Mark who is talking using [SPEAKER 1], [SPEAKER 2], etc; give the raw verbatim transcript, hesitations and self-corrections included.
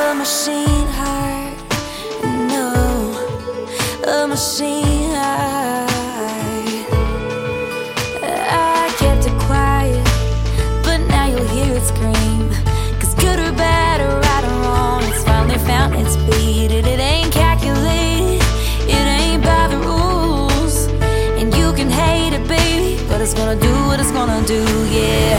[SPEAKER 1] A machine heart, no, a machine heart. I kept it quiet, but now you'll hear it scream. Cause good or bad or right or wrong, it's finally found its beat. And it ain't calculated, it ain't by the rules. And you can hate it, baby, but it's gonna do what it's gonna do, yeah.